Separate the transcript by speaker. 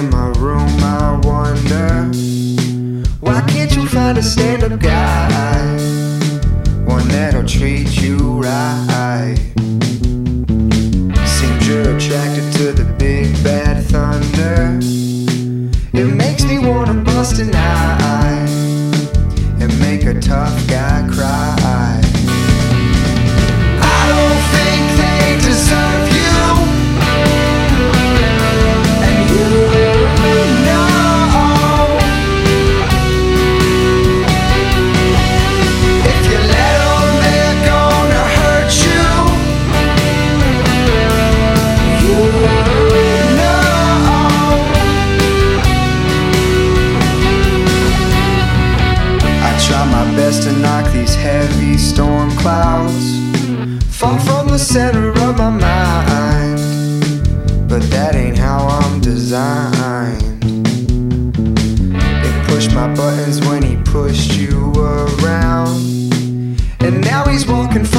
Speaker 1: in my room, I wonder, why can't you find a stand-up guy, one that'll treat you right? Seems you're attracted to the big bad thunder. It makes me wanna bust an eye and make a tough guy cry. I don't think they deserve you, and you know, if you let them, they're gonna hurt you. You know, I try my best to knock these heavy storm clouds far from the center of my mind, but that ain't how I'm designed. It pushed my buttons when he pushed you around, and now he's walking